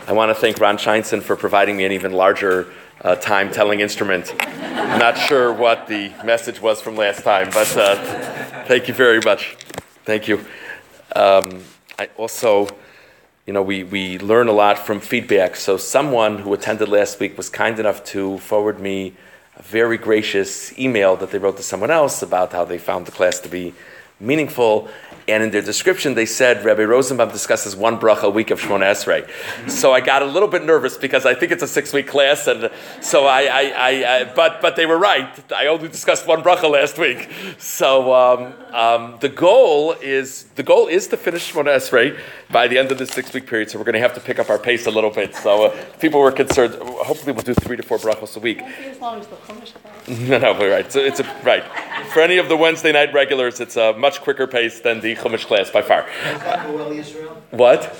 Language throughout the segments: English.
I want to thank Ron Scheinson for providing me an even larger time-telling instrument. I'm not sure what the message was from last time, but thank you very much. Thank you. I also, we learn a lot from feedback. So someone who attended last week was kind enough to forward me a very gracious email that they wrote to someone else about how they found the class to be meaningful. And in their description, they said, Rabbi Rosenbaum discusses one bracha a week of Shemona Esrei. So I got a little bit nervous because I think it's a 6-week class, and so but they were right. I only discussed one bracha last week. So the goal is to finish Shemona Esrei by the end of this 6-week period. So we're going to have to pick up our pace a little bit. So people were concerned. Hopefully, we'll do 3 to 4 brachos a week. As long as the Chumash class. No, we're right. So right. For any of the Wednesday night regulars, it's a much quicker pace than the Chumash class by far. Is that Goel Yisrael? What?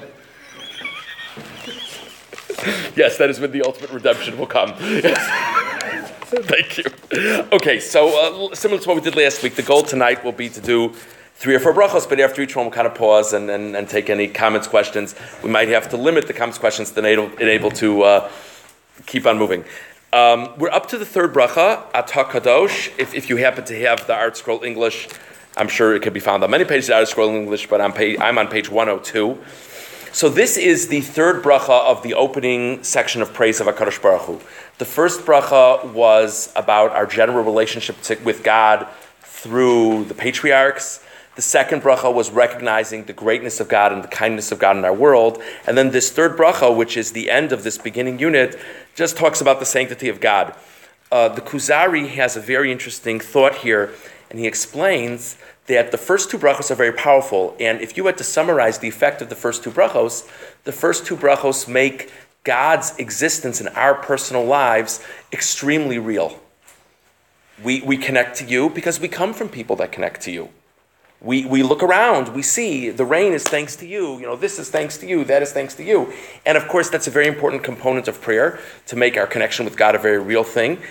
Yes, that is when the ultimate redemption will come. Yes. Thank you. Okay, so similar to what we did last week, the goal tonight will be to do 3 or 4 brachos, but after each one we'll kind of pause and take any comments, questions. We might have to limit the comments, questions to enable to keep on moving. We're up to the 3rd bracha, Atah Kadosh. If you happen to have the Art Scroll English, I'm sure it can be found on many pages of Art Scroll English, but I'm on page 102. So this is the 3rd bracha of the opening section of praise of HaKadosh Baruch Hu. The first bracha was about our general relationship with God through the patriarchs. The second bracha was recognizing the greatness of God and the kindness of God in our world. And then this 3rd bracha, which is the end of this beginning unit, just talks about the sanctity of God. The Kuzari has a very interesting thought here, and he explains that the first 2 brachos are very powerful. And if you had to summarize the effect of the first 2 brachos make God's existence in our personal lives extremely real. We connect to you because we come from people that connect to you. We look around, we see the rain is thanks to you, this is thanks to you, that is thanks to you. And of course, that's a very important component of prayer, to make our connection with God a very real thing.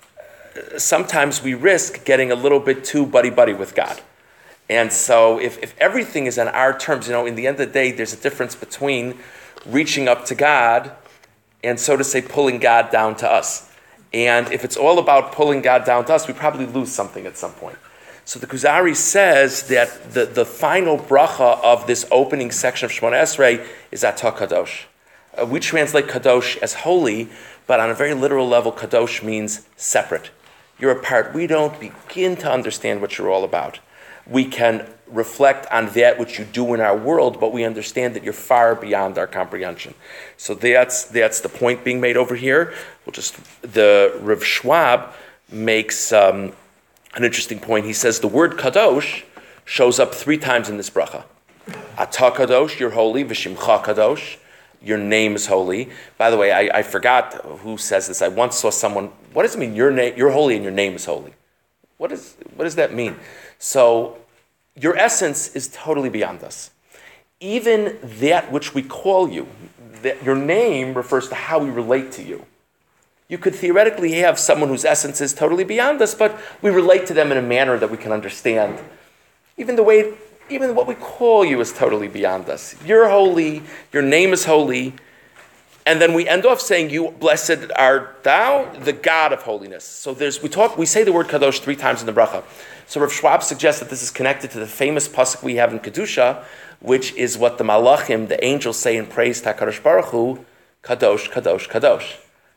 Sometimes we risk getting a little bit too buddy-buddy with God. And so if everything is on our terms, in the end of the day, there's a difference between reaching up to God and, so to say, pulling God down to us. And if it's all about pulling God down to us, we probably lose something at some point. So the Kuzari says that the final bracha of this opening section of Shemona Esrei is Atah Kadosh. We translate Kadosh as holy, but on a very literal level, Kadosh means separate. You're apart. We don't begin to understand what you're all about. We can reflect on that which you do in our world, but we understand that you're far beyond our comprehension. So that's the point being made over here. The Rav Schwab makes an interesting point. He says the word Kadosh shows up 3 times in this bracha. Atah Kadosh, you're holy. V'shimcha Kadosh, your name is holy. By the way, I forgot who says this. I once saw someone. What does it mean? You're holy and your name is holy. What does that mean? So your essence is totally beyond us. Even that which we call you, that your name refers to how we relate to you. You could theoretically have someone whose essence is totally beyond us, but we relate to them in a manner that we can understand. Even what we call you is totally beyond us. You're holy, your name is holy, and then we end off saying, "You blessed art thou, the God of holiness." So we say the word Kadosh 3 times in the bracha. So Rav Schwab suggests that this is connected to the famous pasuk we have in Kedusha, which is what the Malachim, the angels, say in praise to HaKadosh Baruch Hu, Kadosh, Kadosh, Kadosh.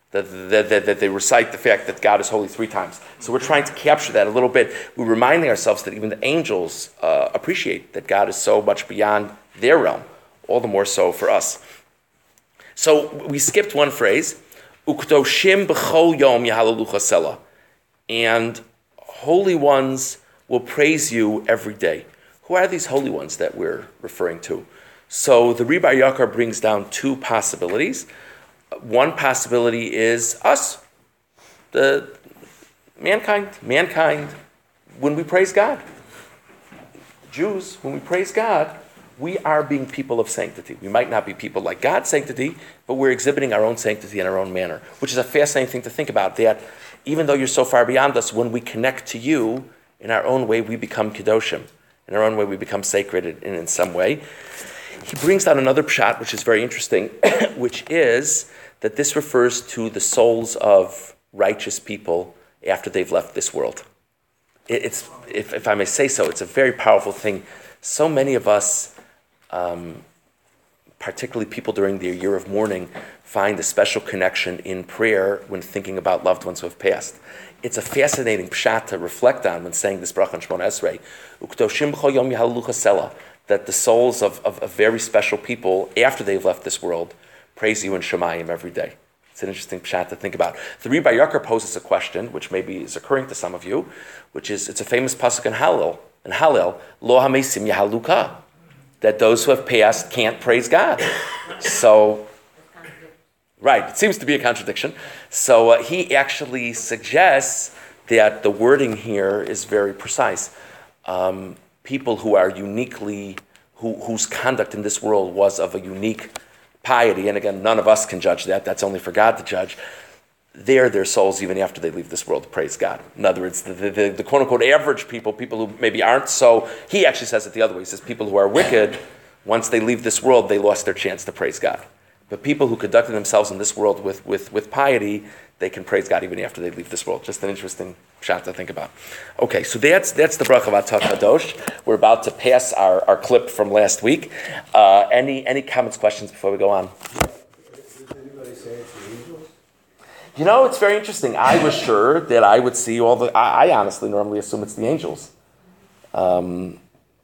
That they recite the fact that God is holy 3 times. So we're trying to capture that a little bit. We're reminding ourselves that even the angels appreciate that God is so much beyond their realm, all the more so for us. So we skipped one phrase, Ukdoshim b'chol yom yahalalucha sela, and holy ones will praise you every day. Who are these holy ones that we're referring to? So the Rebbe Yakar brings down 2 possibilities. One possibility is us, the mankind, when we praise God. Jews, when we praise God, we are being people of sanctity. We might not be people like God's sanctity, but we're exhibiting our own sanctity in our own manner, which is a fascinating thing to think about, that even though you're so far beyond us, when we connect to you, in our own way, we become Kedoshim. In our own way, we become sacred in some way. He brings down another pshat, which is very interesting, which is that this refers to the souls of righteous people after they've left this world. It's, if I may say so, it's a very powerful thing. So many of us, particularly people during the year of mourning, find a special connection in prayer when thinking about loved ones who have passed. It's a fascinating pshat to reflect on when saying this bracha on Shemona Esrei. Uktoshim b'chol yom yahalucha sela, that the souls of very special people, after they've left this world, praise you in Shemayim every day. It's an interesting pshat to think about. The Rebbe Yakar poses a question, which maybe is occurring to some of you, which is, it's a famous pasuk in Hallel, Lo hamesim yahaluka, that those who have passed can't praise God. So, right, it seems to be a contradiction. So he actually suggests that the wording here is very precise. People who are uniquely, whose conduct in this world was of a unique piety, and again, none of us can judge that, that's only for God to judge, their souls, even after they leave this world, praise God. In other words, the quote-unquote average people who maybe aren't so, he actually says it the other way. He says people who are wicked, once they leave this world, they lost their chance to praise God. But people who conducted themselves in this world with piety, they can praise God even after they leave this world. Just an interesting shot to think about. Okay, so that's the bracha of Atah Kadosh. We're about to pass our clip from last week. Any comments, questions before we go on? Does anybody say it's the angels? You know, it's very interesting. I was sure that I would see all the... I honestly normally assume it's the angels. There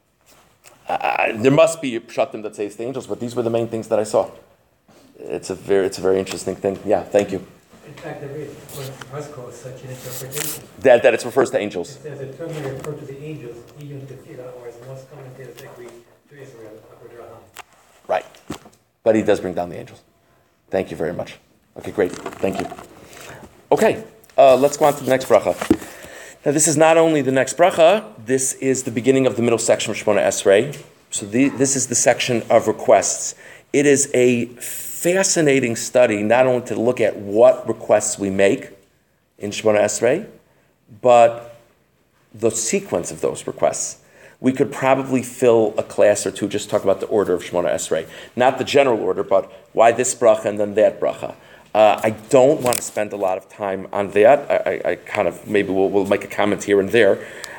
must be pshatim that say it's the angels, but these were the main things that I saw. It's a very interesting thing. Yeah, thank you. In fact, there is is such an interpretation. That it refers to angels. It says it terminally refer to the angels, even the Tefillah, otherwise most commentators agree to Israel, Abraham. Right. But he does bring down the angels. Thank you very much. Okay, great. Thank you. Okay, let's go on to the next bracha. Now, this is not only the next bracha, this is the beginning of the middle section of Shemona Esrei. So this is the section of requests. It is a fascinating study, not only to look at what requests we make in Shemona Esrei, but the sequence of those requests. We could probably fill a class or two just talk about the order of Shemona Esrei. Not the general order, but why this bracha and then that bracha. I don't want to spend a lot of time on that. I kind of, maybe we'll make a comment here and there.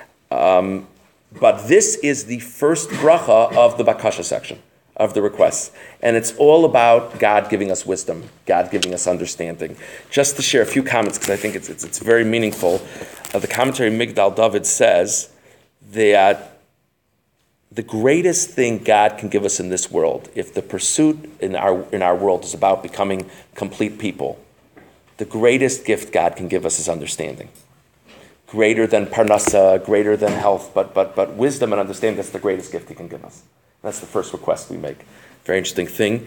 But this is the first bracha of the Bakasha section of the requests. And it's all about God giving us wisdom, God giving us understanding. Just to share a few comments, because I think it's very meaningful. The commentary Migdal David says that the greatest thing God can give us in this world, if the pursuit in our world is about becoming complete people, the greatest gift God can give us is understanding. Greater than parnasa, greater than health, but wisdom and understanding, that's the greatest gift He can give us. That's the first request we make. Very interesting thing.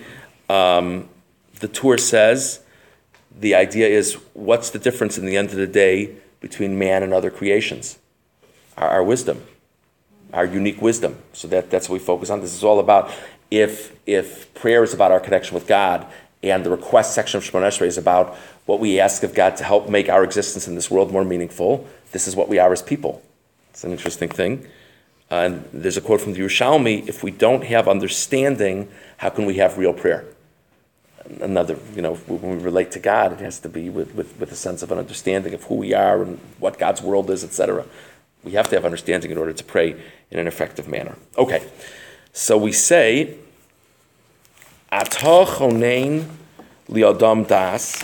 The Torah says, the idea is, what's the difference in the end of the day between man and other creations? Our wisdom, our unique wisdom. So that's what we focus on. This is all about, if prayer is about our connection with God, and the request section of Shemona Esrei is about what we ask of God to help make our existence in this world more meaningful, this is what we are as people. It's an interesting thing. And there's a quote from the Yerushalmi, if we don't have understanding, how can we have real prayer? Another, when we relate to God, it has to be with a sense of an understanding of who we are and what God's world is, etc. We have to have understanding in order to pray in an effective manner. Okay, so we say, Atah chonein li'adam das.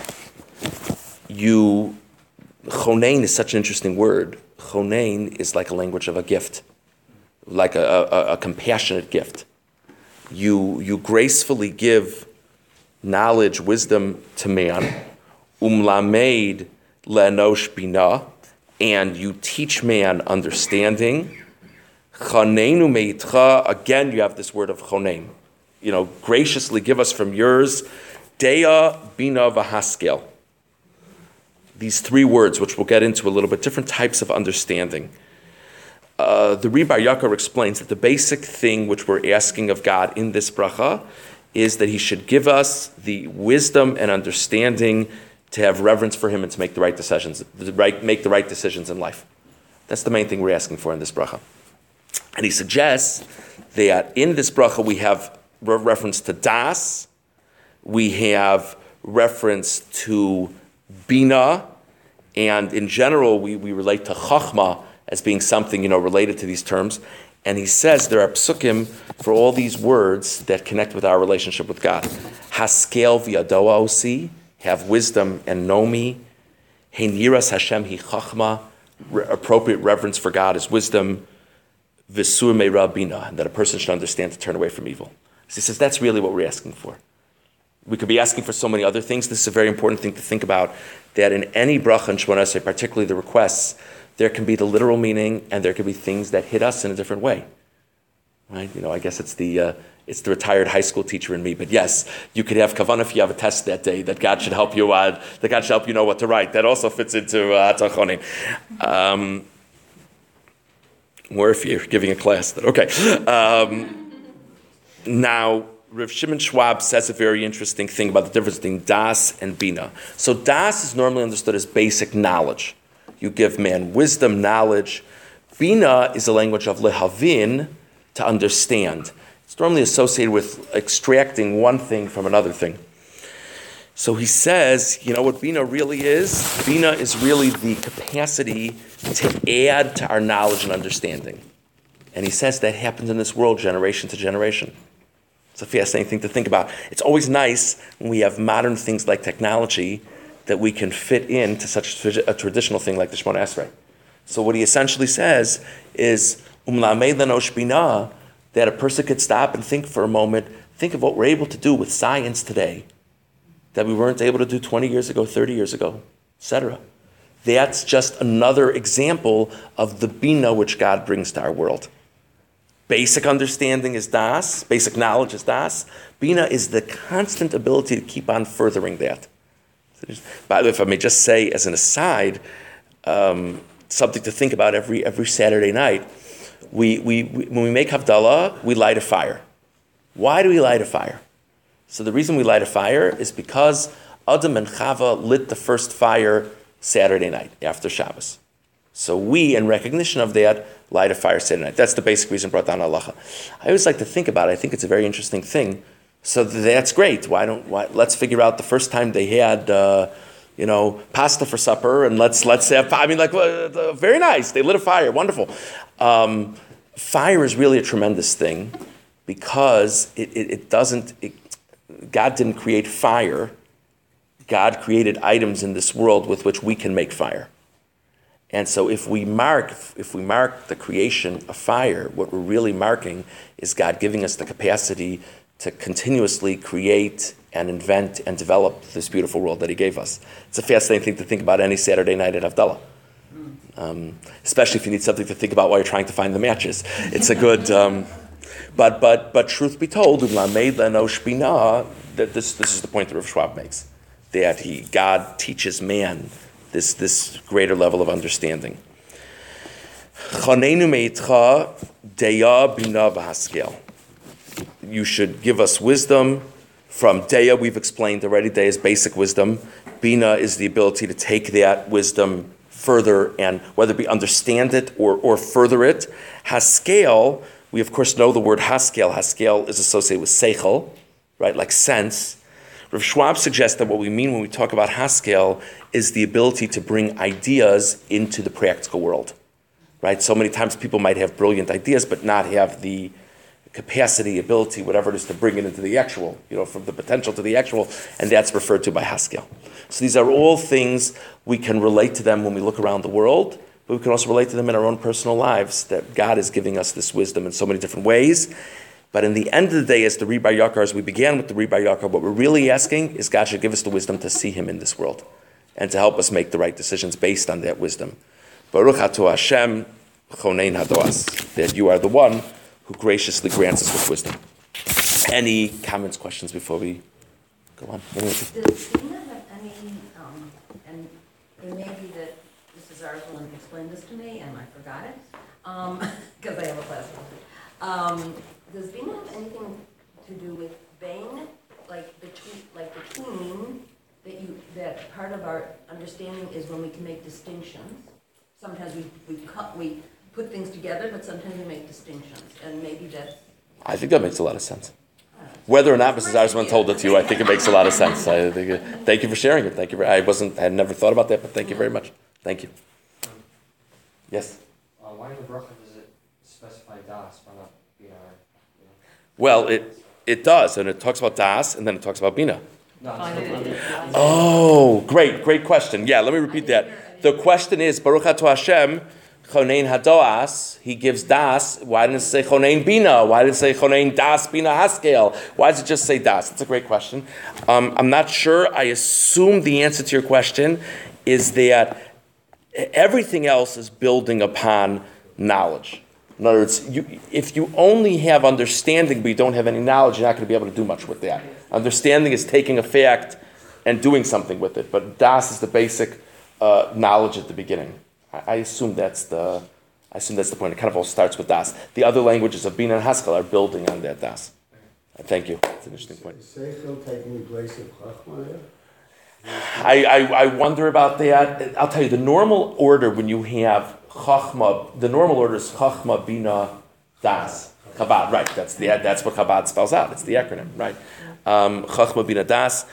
Chonein is such an interesting word. Chonein is like a language of a gift, like a compassionate gift. You gracefully give knowledge, wisdom to man, umlamed le'enosh bina, and you teach man understanding. Chaneinu meitcha, again you have this word of chonein. Graciously give us from yours, dea, bina, v'haskel. These three words, which we'll get into a little bit, different types of understanding. The Rebbe Yakar explains that the basic thing which we're asking of God in this bracha is that He should give us the wisdom and understanding to have reverence for Him and to make the right decisions, make the right decisions in life. That's the main thing we're asking for in this bracha. And he suggests that in this bracha we have reference to das. We have reference to bina. And in general, we relate to chachma as being something, related to these terms. And he says there are psukim for all these words that connect with our relationship with God. Haskel v'yadoa osi, have wisdom and know me. Hein yiras Hashem hi chachma, appropriate reverence for God is wisdom. V'sur meira bina, that a person should understand to turn away from evil. So he says that's really what we're asking for. We could be asking for so many other things. This is a very important thing to think about, that in any bracha and Shemona Esrei, particularly the requests, there can be the literal meaning and there can be things that hit us in a different way. Right? I guess it's the retired high school teacher in me, but yes, you could have kavanah if you have a test that day, that God should help you know what to write. That also fits into Tachonim. Or if you're giving a class, okay. Now, Rav Shimon Schwab says a very interesting thing about the difference between das and bina. So das is normally understood as basic knowledge. You give man wisdom, knowledge. Bina is a language of lehavin, to understand. It's normally associated with extracting one thing from another thing. So he says, what bina really is? Bina is really the capacity to add to our knowledge and understanding. And he says that happens in this world generation to generation. It's a fascinating thing to think about. It's always nice when we have modern things like technology that we can fit into such a traditional thing like the Shemona Esrei. So what he essentially says is, that a person could stop and think for a moment, think of what we're able to do with science today that we weren't able to do 20 years ago, 30 years ago, etc. That's just another example of the bina which God brings to our world. Basic understanding is das, basic knowledge is das. Bina is the constant ability to keep on furthering that. By the way, if I may just say as an aside, something to think about every Saturday night, when we make Havdalah, we light a fire. Why do we light a fire? So the reason we light a fire is because Adam and Chava lit the first fire Saturday night after Shabbos. So we, in recognition of that, light a fire Saturday night. That's the basic reason brought down halacha. I always like to think about it. I think it's a very interesting thing. So that's great. Let's figure out the first time they had, pasta for supper, and let's have. Very nice. They lit a fire. Wonderful. Fire is really a tremendous thing because God didn't create fire. God created items in this world with which we can make fire. And so if we mark the creation of fire, what we're really marking is God giving us the capacity to continuously create and invent and develop this beautiful world that he gave us. It's a fascinating thing to think about any Saturday night at Havdalah. Especially if you need something to think about while you're trying to find the matches. It's a good, but truth be told, that this is the point that Rav Schwab makes, that God teaches man this greater level of understanding. You should give us wisdom. From Deya, we've explained already, Deya is basic wisdom. Bina is the ability to take that wisdom further and whether it be understand it or further it. Haskel, we of course know the word haskel. Haskel is associated with seichel, right, like sense. Rav Schwab suggests that what we mean when we talk about haskel is the ability to bring ideas into the practical world, right? So many times people might have brilliant ideas but not have the capacity, ability, whatever it is, to bring it into the actual, from the potential to the actual, and that's referred to by haskel. So these are all things we can relate to them when we look around the world, but we can also relate to them in our own personal lives, that God is giving us this wisdom in so many different ways. But in the end of the day, as the Ri Bar Yakar, as we began with the Ri Bar Yakar, what we're really asking is God should give us the wisdom to see him in this world and to help us make the right decisions based on that wisdom. Baruch Ato Hashem, Chonein Hadoas, that you are the one who graciously grants us with wisdom. Any comments, questions before we go on? Does Bina have any, and it may be that Mrs. Arslan explained this to me and I forgot it, because I have a class with it. Does Bina have anything to do with Bain, like between that part of our understanding is when we can make distinctions? Sometimes we put things together, but sometimes we make distinctions, and maybe that's... I think that makes a lot of sense. Whether or not Mrs. Arsman told it to you, I think it makes a lot of sense. Thank you for sharing it. Thank you. I had never thought about that, but thank you very much. Thank you. Yes? Why in the bracha does it specify das, but not bina? Well, it does, and it talks about das, and then it talks about bina. No, Oh, great question. Yeah, let me repeat that. The question is, Baruch Ato Hashem, Chonein Hadoas, he gives das. Why didn't it say Chonein Bina? Why didn't it say Chonein Das Bina Haskel? Why does it just say das? That's a great question. I'm not sure. I assume the answer to your question is that everything else is building upon knowledge. In other words, if you only have understanding but you don't have any knowledge, you're not going to be able to do much with that. Understanding is taking a fact and doing something with it, but das is the basic knowledge at the beginning. I assume that's the point. It kind of all starts with das. The other languages of Bina and Haskell are building on that das. Thank you. That's an interesting point. Is Seichel taking the place of Chachma there? I wonder about that. I'll tell you, the normal order when you have Chachma, the normal order is Chachma, Bina, Das. Chabad, right. That's what Chabad spells out. It's the acronym, right? Chachma, Bina, Das.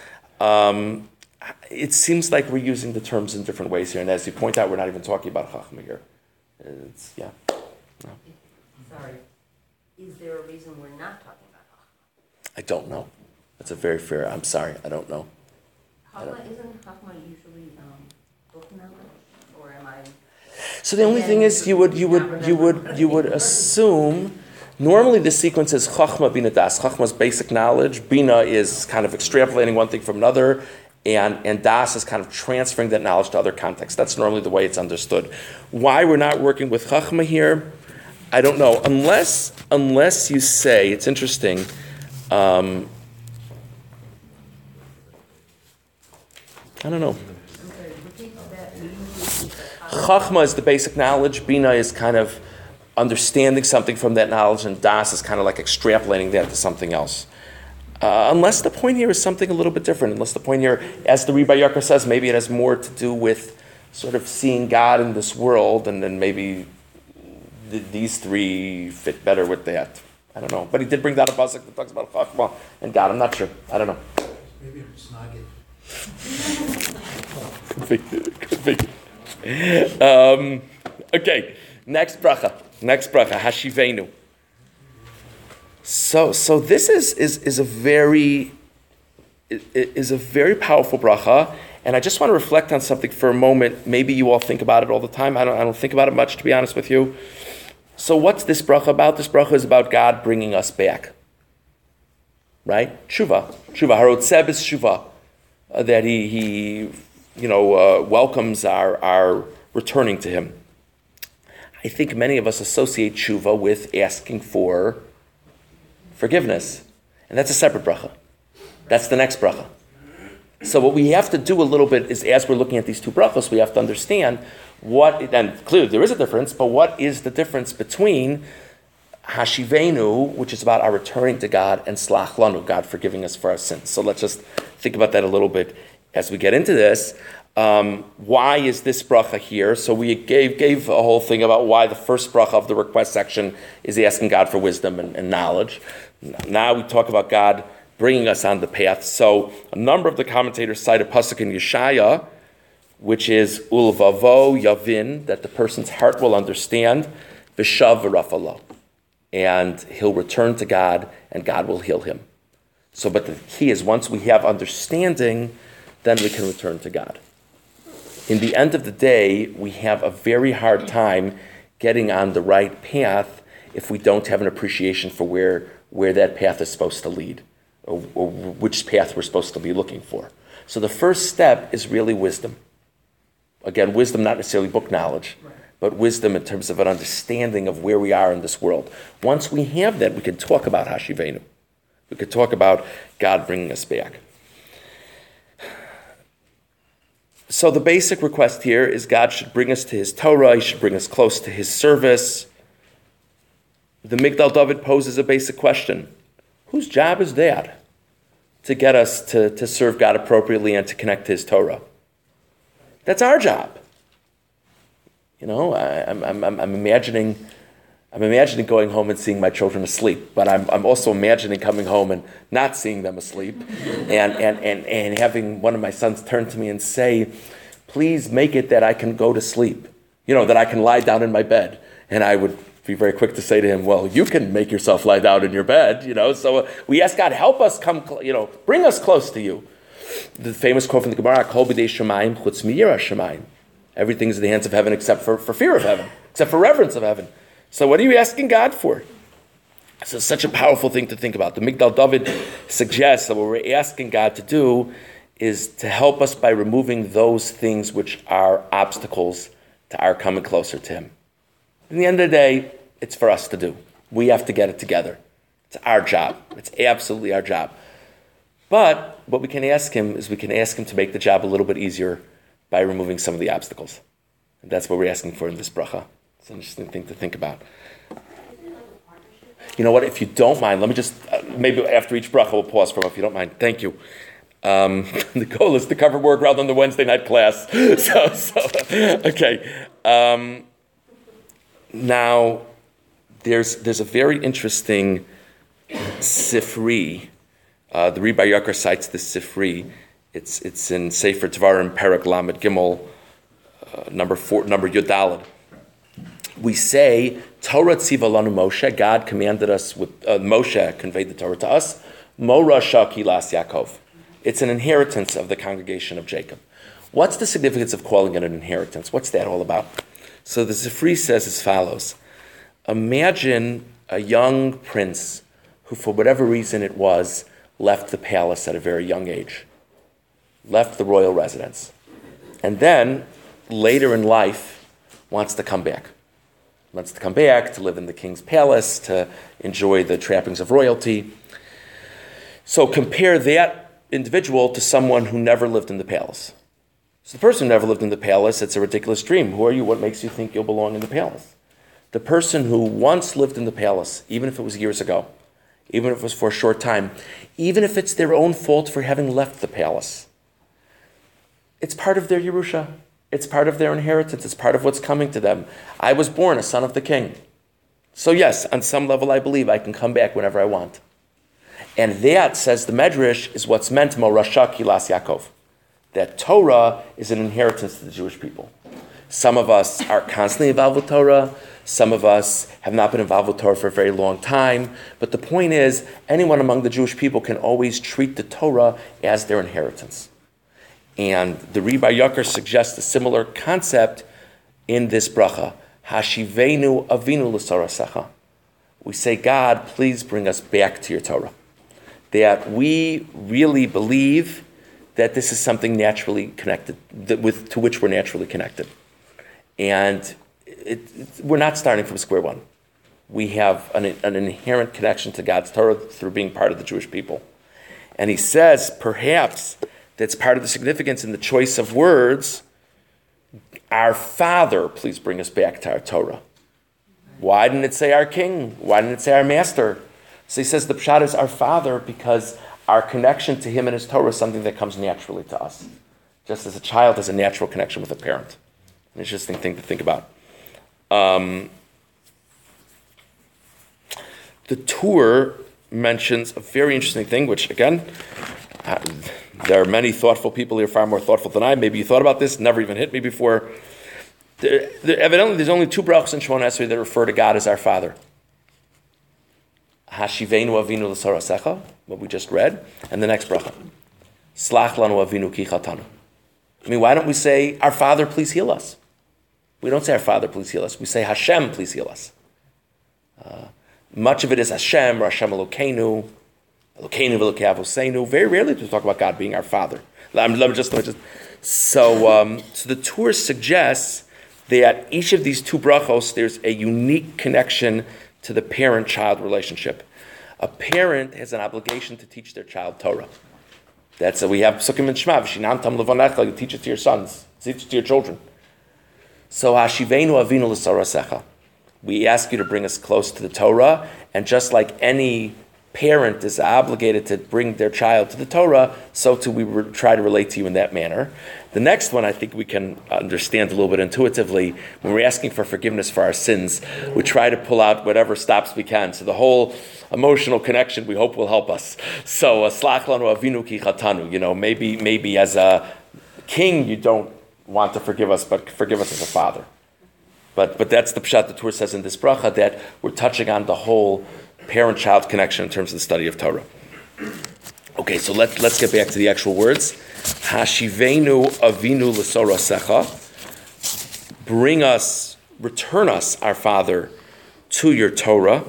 It seems like we're using the terms in different ways here, and as you point out, we're not even talking about Chachma here. No. Sorry. Is there a reason we're not talking about Chachma? I don't know. That's a very fair. I'm sorry. I don't know. Isn't Chachma usually book knowledge, or am I? So the only thing is, you would assume. Normally, the sequence is Chachma, Bina, Das. Chachma is basic knowledge. Bina is kind of extrapolating one thing from another, and Das is kind of transferring that knowledge to other contexts. That's normally the way it's understood. Why we're not working with Chachma here, I don't know. Unless you say, it's interesting. I don't know. Chachma is the basic knowledge. Bina is kind of understanding something from that knowledge, and Das is kind of like extrapolating that to something else. Unless the point here is something a little bit different. Unless the point here, as the Rebbe Yarkar says, maybe it has more to do with sort of seeing God in this world, and then maybe these three fit better with that. I don't know. But he did bring down a pasuk that talks about Chachma and God. I'm not sure. I don't know. Maybe I'm snogging. Could be. Okay, next bracha, Hashivenu. So this is a very powerful bracha, and I just want to reflect on something for a moment. Maybe you all think about it all the time. I don't think about it much, to be honest with you. So what's this bracha about? This bracha is about God bringing us back, right? Tshuva, harotzeh is tshuva, that he welcomes our returning to him. I think many of us associate tshuva with asking for forgiveness. And that's a separate bracha. That's the next bracha. So what we have to do a little bit is, as we're looking at these two brachos, we have to understand and clearly there is a difference, but what is the difference between Hashivenu, which is about our returning to God, and Slach Lanu, God forgiving us for our sins. So let's just think about that a little bit as we get into this. Why is this bracha here? So we gave a whole thing about why the first bracha of the request section is asking God for wisdom and knowledge. Now we talk about God bringing us on the path. So a number of the commentators cite a pasuk in Yeshaya, which is Ulvavo Yavin, that the person's heart will understand, V'shav v'rafalo, and he'll return to God, and God will heal him. So, but the key is, once we have understanding, then we can return to God. In the end of the day, we have a very hard time getting on the right path if we don't have an appreciation for where that path is supposed to lead, or which path we're supposed to be looking for. So the first step is really wisdom. Again, wisdom, not necessarily book knowledge, but wisdom in terms of an understanding of where we are in this world. Once we have that, we can talk about Hashivenu. We could talk about God bringing us back. So the basic request here is God should bring us to his Torah, he should bring us close to his service. The Migdal David poses a basic question. Whose job is that to get us to serve God appropriately and to connect to his Torah? That's our job. I'm imagining I'm imagining going home and seeing my children asleep, but I'm also imagining coming home and not seeing them asleep, and having one of my sons turn to me and say, please make it that I can go to sleep, that I can lie down in my bed. And I would be very quick to say to him, well, you can make yourself lie down in your bed, So we ask God, help us bring us close to you. The famous quote from the Gemara, Kol b'dei shamayim chutz miyira shamayim. Everything's in the hands of heaven except for fear of heaven, except for reverence of heaven. So what are you asking God for? So it's such a powerful thing to think about. The Migdal David suggests that what we're asking God to do is to help us by removing those things which are obstacles to our coming closer to Him. At the end of the day, it's for us to do. We have to get it together. It's our job. It's absolutely our job. But what we can ask Him is we can ask Him to make the job a little bit easier by removing some of the obstacles. And that's what we're asking for in this bracha. It's an interesting thing to think about. You know what? If you don't mind, let me just, maybe after each bracha we'll pause for a moment, if you don't mind. Thank you. The goal is to cover more ground on the Wednesday night class. Okay. Now, there's a very interesting Sifri. The Rebbe Yakar cites this Sifri. It's in Sefer Tvarim Perek Lamed Gimel, number Yud Daled. We say Torah tziva lanu Moshe. God commanded us with Moshe conveyed the Torah to us. Mora Kilas Yaakov. It's an inheritance of the congregation of Jacob. What's the significance of calling it an inheritance? What's that all about? So the Sifri says as follows. Imagine a young prince who, for whatever reason it was, left the palace at a very young age, left the royal residence, and then later in life wants to come back. Wants to come back to live in the king's palace, to enjoy the trappings of royalty. So compare that individual to someone who never lived in the palace. So the person who never lived in the palace, it's a ridiculous dream. Who are you? What makes you think you'll belong in the palace? The person who once lived in the palace, even if it was years ago, even if it was for a short time, even if it's their own fault for having left the palace, it's part of their Yerusha. It's part of their inheritance. It's part of what's coming to them. I was born a son of the king. So yes, on some level I believe I can come back whenever I want. And that, says the Medrash, is what's meant Morasha Kilas Yaakov. That Torah is an inheritance to the Jewish people. Some of us are constantly involved with Torah. Some of us have not been involved with Torah for a very long time. But the point is, anyone among the Jewish people can always treat the Torah as their inheritance. And the Rebbe Yakar suggests a similar concept in this bracha. Hashivenu avinu l'sarasecha. We say, God, please bring us back to your Torah. That we really believe that this is something naturally connected, to which we're naturally connected. And we're not starting from square one. We have an inherent connection to God's Torah through being part of the Jewish people. And he says, perhaps, that's part of the significance in the choice of words. Our Father, please bring us back to our Torah. Why didn't it say our King? Why didn't it say our Master? So he says the Pshat is our Father because our connection to Him and His Torah is something that comes naturally to us. Just as a child has a natural connection with a parent. An interesting thing to think about. The Tur mentions a very interesting thing, which again, there are many thoughtful people here, far more thoughtful than I. Maybe you thought about this, never even hit me before. Evidently, there's only two brachos in Shemona Esrei that refer to God as our Father. Hashivenu avinu l'sarasecha, what we just read, and the next bracha. Slach lanu avinu ki chatanu. I mean, why don't we say, our Father, please heal us? We don't say, our Father, please heal us. We say, Hashem, please heal us. Much of it is Hashem, or Hashem Elokeinu, Elokeinu v'Elokei Avoseinu. Very rarely do we talk about God being our Father. Let me just. So the Tur suggests that each of these two brachos, there's a unique connection to the parent-child relationship. A parent has an obligation to teach their child Torah. That's we have Psukim and Shema. V'shinantam levanecha. You teach it to your sons. Teach it to your children. So Hashivenu avinu l'sarasecha. We ask you to bring us close to the Torah, and just like any parent is obligated to bring their child to the Torah, so too we try to relate to you in that manner. The next one I think we can understand a little bit intuitively. When we're asking for forgiveness for our sins, we try to pull out whatever stops we can. So the whole emotional connection we hope will help us. So slach lanu avinu ki chatanu. Maybe as a king you don't want to forgive us, but forgive us as a father. But that's the pshat the Torah says in this bracha, that we're touching on the whole parent-child connection in terms of the study of Torah. Okay, so let's get back to the actual words. Hashivenu avinu l'sorasecha. Return us, our Father, to your Torah.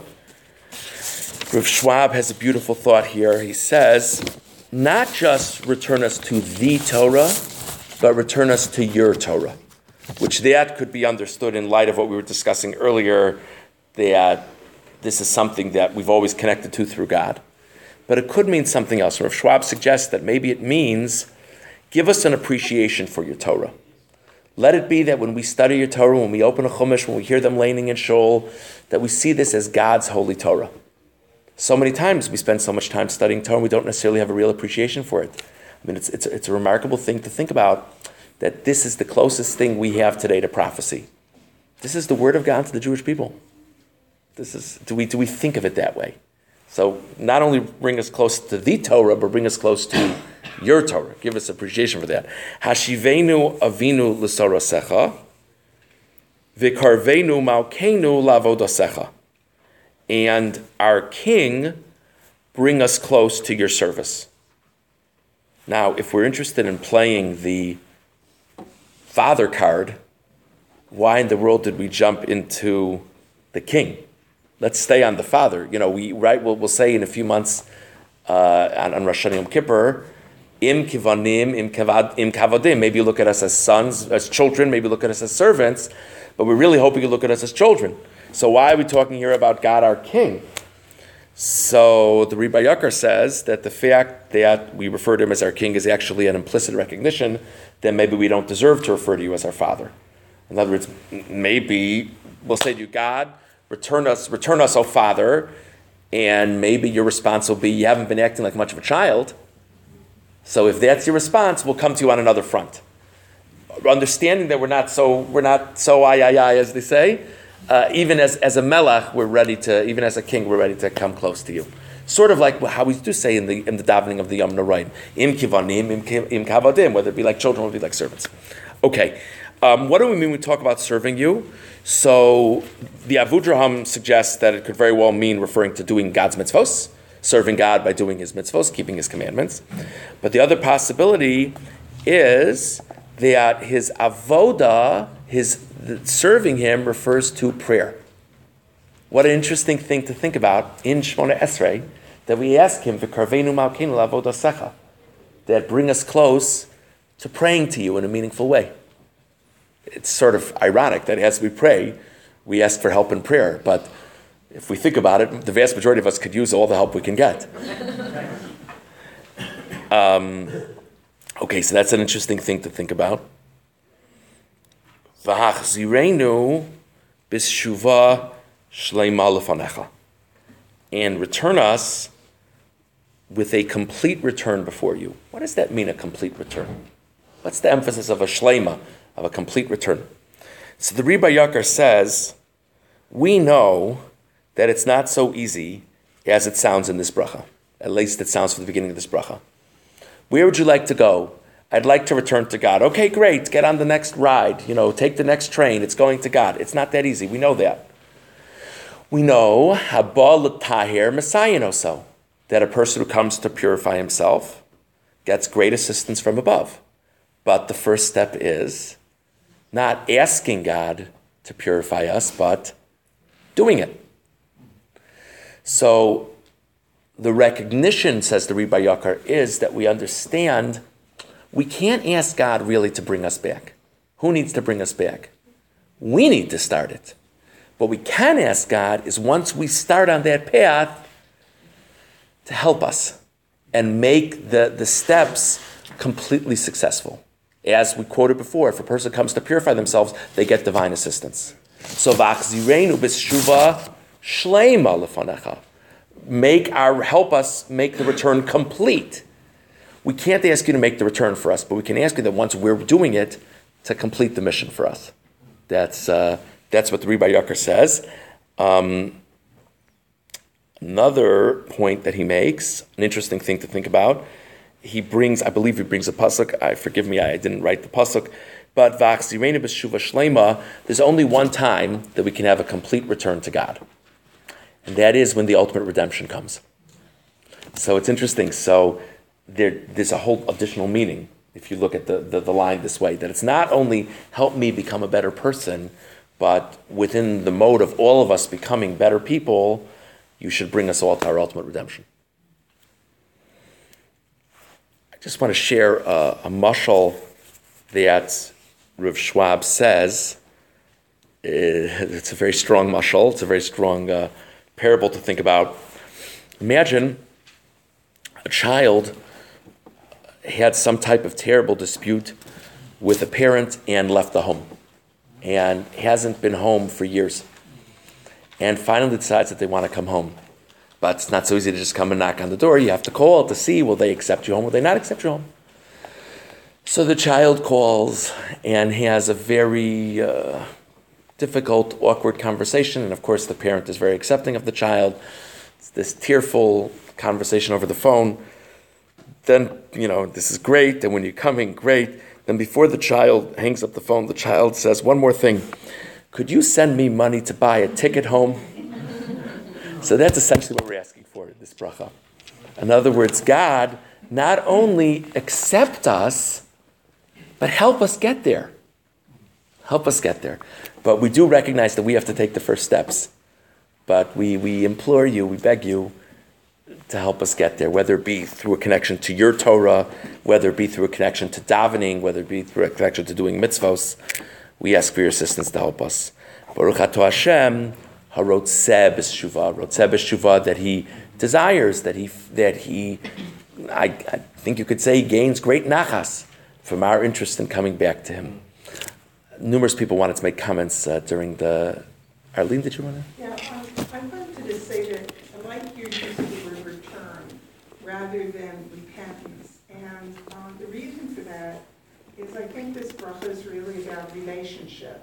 Rav Schwab has a beautiful thought here. He says, not just return us to the Torah, but return us to your Torah, which that could be understood in light of what we were discussing earlier, that this is something that we've always connected to through God. But it could mean something else. Rav Schwab suggests that maybe it means, give us an appreciation for your Torah. Let it be that when we study your Torah, when we open a Chumash, when we hear them laning in Shul, that we see this as God's holy Torah. So many times we spend so much time studying Torah, we don't necessarily have a real appreciation for it. I mean, it's a remarkable thing to think about, that this is the closest thing we have today to prophecy. This is the word of God to the Jewish people. Do we think of it that way? So not only bring us close to the Torah, but bring us close to your Torah. Give us appreciation for that. Hashivenu avinu l'sorasecha, v'karvenu malkeinu lavodasecha. And our King, bring us close to your service. Now, if we're interested in playing the father card, why in the world did we jump into the king? Let's stay on the father. We'll say in a few months on Rosh Hashanah Yom Kippur, im kivanim, im kavadim. Maybe you look at us as sons, as children. Maybe look at us as servants. But we're really hoping you look at us as children. So why are we talking here about God, our King? So the Rebbe Yakar says that the fact that we refer to him as our King is actually an implicit recognition that maybe we don't deserve to refer to you as our Father. In other words, maybe we'll say to you, God, return us, O Father, and maybe your response will be, you haven't been acting like much of a child. So if that's your response, we'll come to you on another front. Understanding that we're not so ay, as they say, even as a melech, we're ready to, even as a king, we're ready to come close to you. Sort of like how we do say in the davening of the Yom Noraim, im kivanim, im kavadim, whether it be like children or it be like servants. Okay, what do we mean when we talk about serving you? So the Avudraham suggests that it could very well mean referring to doing God's mitzvos, serving God by doing his mitzvos, keeping his commandments. But the other possibility is that his avoda, serving him, refers to prayer. What an interesting thing to think about in Shmona Esrei, that we ask him, V'karvenu malkeinu lavodasecha, that bring us close to praying to you in a meaningful way. It's sort of ironic that as we pray, we ask for help in prayer. But if we think about it, the vast majority of us could use all the help we can get. Okay, so that's an interesting thing to think about. V'hachzirenu b'shuva shleima lefanecha, and return us with a complete return before you. What does that mean, a complete return? What's the emphasis of a shleima, of a complete return? So the Rebbe Yakar says, we know that it's not so easy as it sounds in this bracha. At least it sounds from the beginning of this bracha. Where would you like to go? I'd like to return to God. Okay, great. Get on the next ride. Take the next train. It's going to God. It's not that easy. We know that. We know haba l'tahir messianoso, that a person who comes to purify himself gets great assistance from above. But the first step is not asking God to purify us, but doing it. So the recognition, says the Rebbe Yakar, is that we understand we can't ask God really to bring us back. Who needs to bring us back? We need to start it. What we can ask God is, once we start on that path, to help us and make the steps completely successful. As we quoted before, if a person comes to purify themselves, they get divine assistance. So v'achzirenu b'shuva shleima lefanecha. help us make the return complete. We can't ask you to make the return for us, but we can ask you that once we're doing it, to complete the mission for us. That's what the Rebbe Yakar says. Another point that he makes, an interesting thing to think about, I believe he brings a pasuk. Forgive me, I didn't write the pasuk. But v'achzirenu b'shuva shlema, there's only one time that we can have a complete return to God. And that is when the ultimate redemption comes. So it's interesting. So there's a whole additional meaning if you look at the line this way, that it's not only help me become a better person, but within the mode of all of us becoming better people, you should bring us all to our ultimate redemption. I just want to share a mashal that Rav Schwab says. It's a very strong mashal. It's a very strong parable to think about. Imagine a child had some type of terrible dispute with a parent and left the home and hasn't been home for years, and finally decides that they want to come home. But it's not so easy to just come and knock on the door. You have to call to see, will they accept you home, will they not accept you home? So the child calls and has a very difficult, awkward conversation, and of course the parent is very accepting of the child. It's this tearful conversation over the phone. Then, this is great, and when you're coming, great. Then before the child hangs up the phone, the child says, one more thing, could you send me money to buy a ticket home? So that's essentially what we're asking for in this bracha. In other words, God not only accept us, but help us get there. Help us get there. But we do recognize that we have to take the first steps. But we implore you, we beg you to help us get there, whether it be through a connection to your Torah, whether it be through a connection to davening, whether it be through a connection to doing mitzvos. We ask for your assistance to help us. Baruch Ato Hashem, harotzeh b'shuva, that he desires, that he, I think you could say, gains great nachas from our interest in coming back to him. Numerous people wanted to make comments during the... Arlene, did you want to? Yeah, I wanted to just say that I like your use of the word return rather than repentance. And the reason for that is I think this bracha is really about relationship.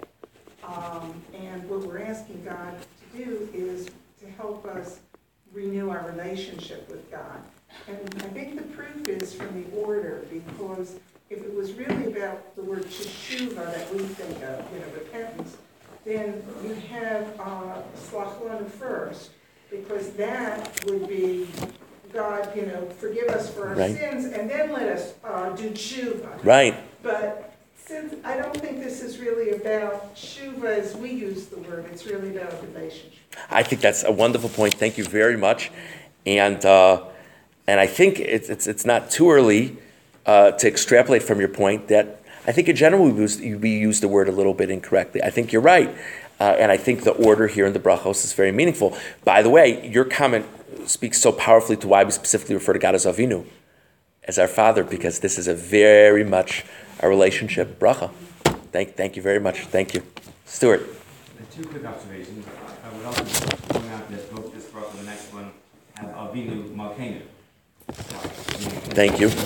And what we're asking God to do is to help us renew our relationship with God. And I think the proof is from the order, because if it was really about the word teshuva that we think of, repentance, then you have slach lanu first, because that would be God, forgive us for our sins, and then let us do tshuva. Right. But since I don't think this is really about tshuva as we use the word, it's really about a relationship. I think that's a wonderful point. Thank you very much. And I think it's not too early to extrapolate from your point that I think in general we use the word a little bit incorrectly. I think you're right. And I think the order here in the brachos is very meaningful. By the way, your comment speaks so powerfully to why we specifically refer to God as Avinu, as our Father, because this is a very much a relationship bracha. Thank you very much. Thank you. Stuart. Two quick observations. I would also point out that both this bracha and the next one have Avinu Malkeinu. Thank you.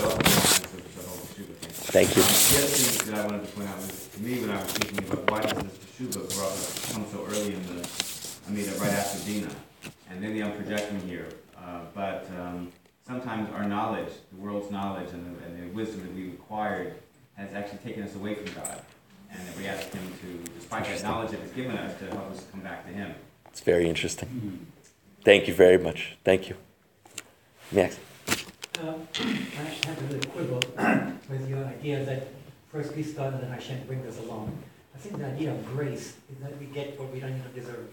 Thank you. The other thing that I wanted to point out was, to me, when I was thinking about why does this Teshuvah bracha come so early in right after Dina, and maybe I'm projecting here, but sometimes our knowledge, the world's knowledge and the wisdom that we've acquired has actually taken us away from God, and that we ask Him to, despite that knowledge that He's given us, to help us come back to Him. It's very interesting. Thank you very much. Thank you. Max. I have a little quibble with your idea that first we start and then Hashem brings us along. I think the idea of grace is that we get what we don't even deserve.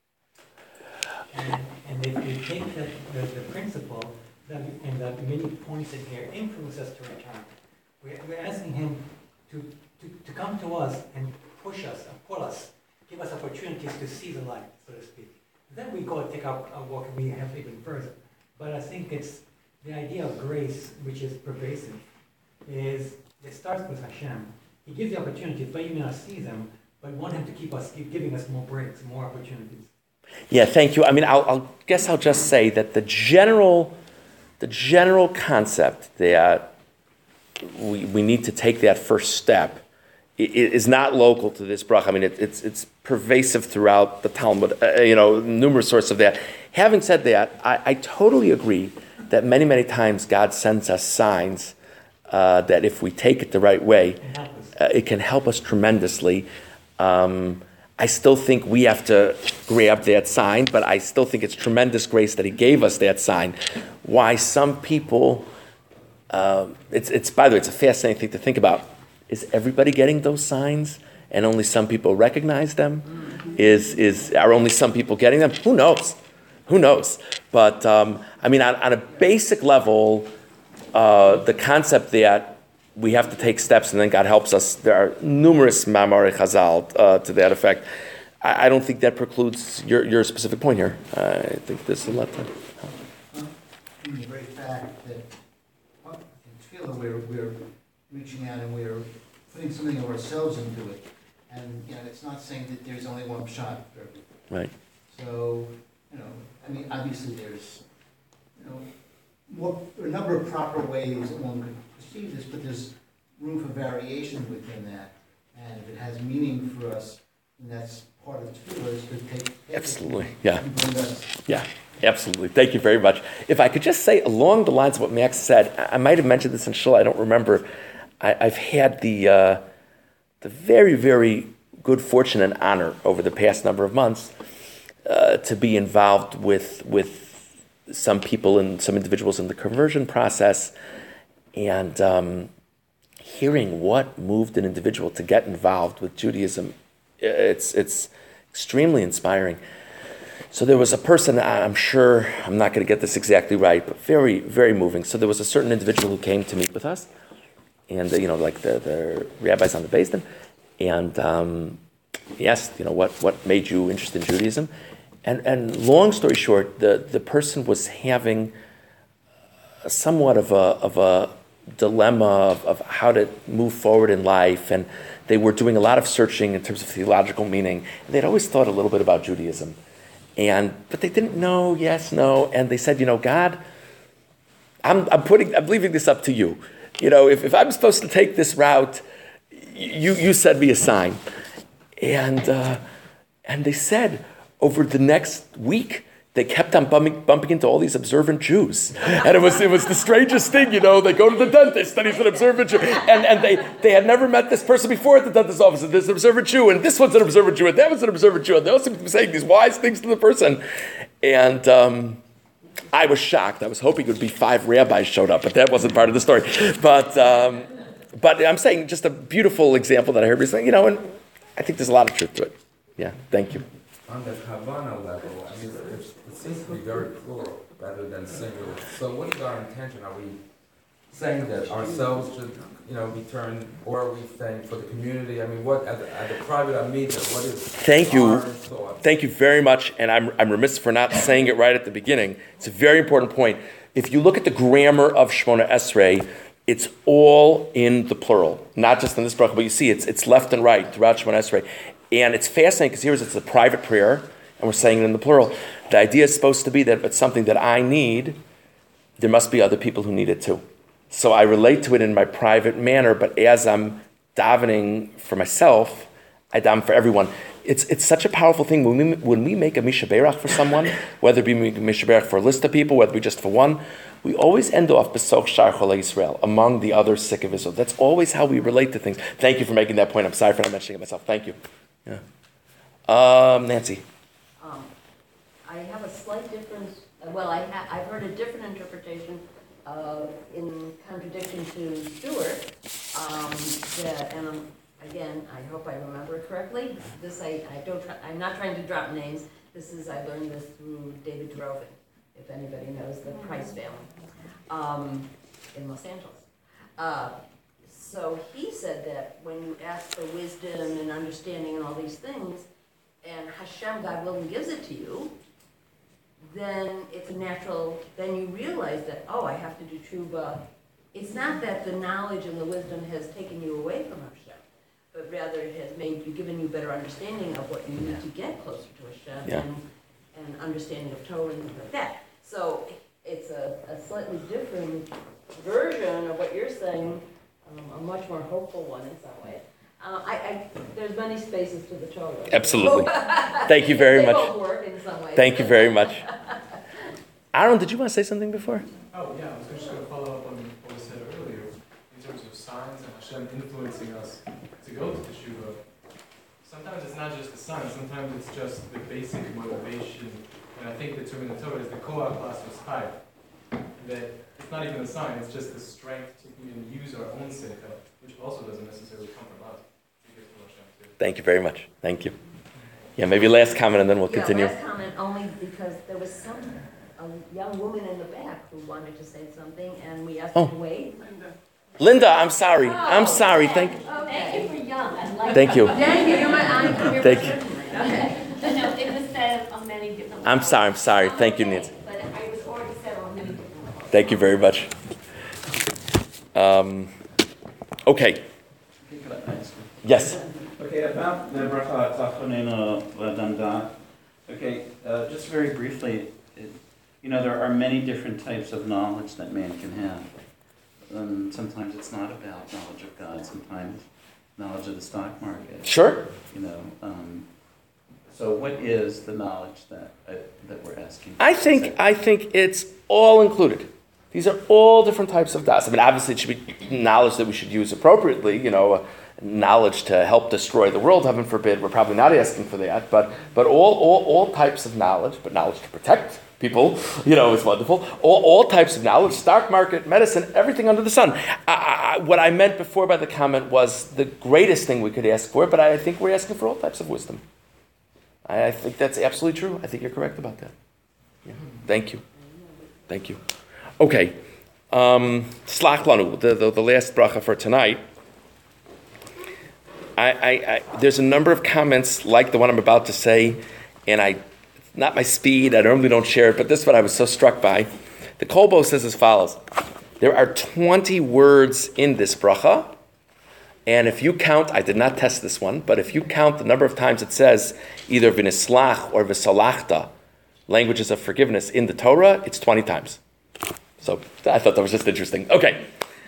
And if we take the principle that, and that many points in here influence us to return, we're asking Him to come to us and push us and pull us, give us opportunities to see the light, so to speak. Then we go and take our walk and we have even further. But I think it's the idea of grace, which is pervasive, is it starts with Hashem. He gives the opportunities, but you may not see them, but want Him to keep giving us more breaks, more opportunities. Yeah, thank you. I mean, I'll guess I'll just say that the general concept that we need to take that first step is not local to this bracha. I mean, it's pervasive throughout the Talmud. Numerous sources of that. Having said that, I totally agree that many times God sends us signs that if we take it the right way, it can help us tremendously. I still think we have to grab that sign, but I still think it's tremendous grace that He gave us that sign. Why some people, it's by the way, it's a fascinating thing to think about. Is everybody getting those signs, and only some people recognize them? Are only some people getting them? Who knows? But I mean, on a basic level, the concept that we have to take steps and then God helps us. There are numerous Ma'amar Chazal to that effect. I don't think that precludes your specific point here. I think there's a lot to. The very fact that it's feel that we're reaching out and we're putting something of ourselves into it, and it's not saying that there's only one shot for everything. Right. So I mean, obviously there's a number of proper ways that one could perceive this, but there's room for variation within that. And if it has meaning for us, then that's part of the tefillah is to take Absolutely, yeah. and bring us. Yeah, absolutely. Thank you very much. If I could just say along the lines of what Max said, I might have mentioned this in Shul, I don't remember. I've had the very, very good fortune and honor over the past number of months to be involved with some people and some individuals in the conversion process, and hearing what moved an individual to get involved with Judaism, it's extremely inspiring. So there was a person, I'm sure I'm not going to get this exactly right, but very, very moving. So there was a certain individual who came to meet with us, and like the rabbis on the Beis Din, and he asked, what made you interested in Judaism? And long story short, the person was having somewhat of a dilemma of how to move forward in life, and they were doing a lot of searching in terms of theological meaning. And they'd always thought a little bit about Judaism, but they didn't know, yes, no, and they said, God, I'm leaving this up to you. If I'm supposed to take this route, you send me a sign, and they said, over the next week, they kept on bumping into all these observant Jews. And it was the strangest thing, They go to the dentist, and he's an observant Jew. And they had never met this person before at the dentist's office. And there's an observant Jew, and this one's an observant Jew, and that was an observant Jew. And they also saying these wise things to the person. And I was shocked. I was hoping it would be 5 rabbis showed up, but that wasn't part of the story. But I'm saying just a beautiful example that I heard recently, and I think there's a lot of truth to it. Yeah, thank you. On the Kavanah level, I mean, it seems to be very plural rather than singular. So what is our intention? Are we saying that ourselves should, be turned, or are we saying for the community? I mean, what at the private Amida, what is Thank you. our thoughts? Thank you very much, and I'm remiss for not saying it right at the beginning. It's a very important point. If you look at the grammar of Shemona Esrei, it's all in the plural, not just in this bracha, but you see it's left and right throughout Shemona Esrei. And it's fascinating because here it's a private prayer, and we're saying it in the plural. The idea is supposed to be that if it's something that I need, there must be other people who need it too. So I relate to it in my private manner, but as I'm davening for myself, I daven for everyone. It's such a powerful thing when we make a Misha Berach for someone, whether it be Misha Berach for a list of people, whether it be just for one, we always end off Besoch Shar Cholei Yisrael, among the other sick of Israel. That's always how we relate to things. Thank you for making that point. I'm sorry for not mentioning it myself. Thank you. Yeah. Nancy. I have a slight difference. I've heard a different interpretation in contradiction to Stuart. Again, I hope I remember it correctly. This I'm not trying to drop names. I learned this through David Drovin, if anybody knows the Price family in Los Angeles. So he said that when you ask for wisdom and understanding and all these things, and Hashem, God willing, gives it to you, then it's a natural, then you realize that, I have to do tshuva. It's not that the knowledge and the wisdom has taken you away from Hashem, but rather it has given you better understanding of what you need to get closer to Hashem. Yeah. and understanding of Torah and things like that. So it's a slightly different version of what you're saying, a much more hopeful one in some ways. There's many spaces to the Torah. Absolutely. Thank you very They much. both work in some ways. Thank you very much. Aaron, did you want to say something before? Oh, yeah, I was just going to follow up on what was said earlier in terms of signs and Hashem influencing us to go to Teshuvah. Sometimes it's not just the sign, sometimes it's just the basic motivation. And I think the term in the Torah is the koach lasos chai. That it's not even a sign, it's just the strength to even use our own seichel, which also doesn't necessarily come from us. To get to Hashem too. Thank you very much. Thank you. Yeah, maybe last comment and then we'll continue. Yeah, last comment only because there was a young woman in the back who wanted to say something, and we asked her to wait. Linda, I'm sorry. I'm sorry. Thank you. Thank you for young. I like Thank you. Thank you, I'm here Thank for you. certain. Okay. No, it was said on many different I'm levels. sorry. Thank you, Nancy. But it was already said on many different levels. Thank you very much. Okay. Yes. Okay, about the bracha tachonenu ladanda. Okay, just very briefly, there are many different types of knowledge that man can have. Sometimes it's not about knowledge of God. Sometimes knowledge of the stock market. Sure. So what is the knowledge that we're asking? I think it's all included. These are all different types of das. I mean, obviously, it should be knowledge that we should use appropriately. Knowledge to help destroy the world, heaven forbid. We're probably not asking for that, but all types of knowledge, but knowledge to protect people, is wonderful. All types of knowledge, stock market, medicine, everything under the sun. What I meant before by the comment was the greatest thing we could ask for, but I think we're asking for all types of wisdom. I think that's absolutely true. I think you're correct about that. Yeah. Thank you. Okay. Slach lanu, the last bracha for tonight. There's a number of comments like the one I'm about to say, and not my speed, I normally don't share it, but this is what I was so struck by. The Kolbo says as follows. There are 20 words in this bracha, and if you count, I did not test this one, but if you count the number of times it says either v'nislach or v'salachta, languages of forgiveness in the Torah, it's 20 times. So I thought that was just interesting. Okay.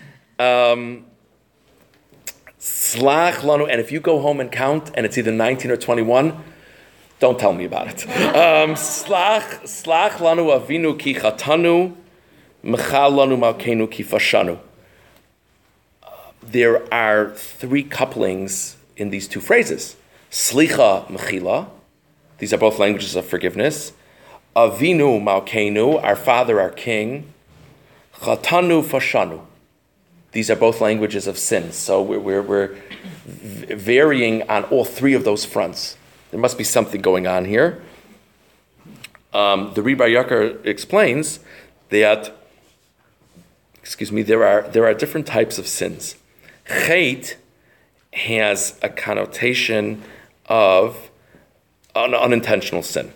Slach lanu, and if you go home and count, and it's either 19 or 21, don't tell me about it. Slach lanu avinu ki chatanu, mechal lanu malkeinu ki fashanu. There are 3 couplings in these 2 phrases. Slicha mechila, these are both languages of forgiveness. Avinu malkeinu, our father, our king. Chatanu fashanu. These are both languages of sin. So we're varying on all 3 of those fronts. There must be something going on here. The Rebbe Yakar explains that, there are different types of sins. Chet has a connotation of an unintentional sin.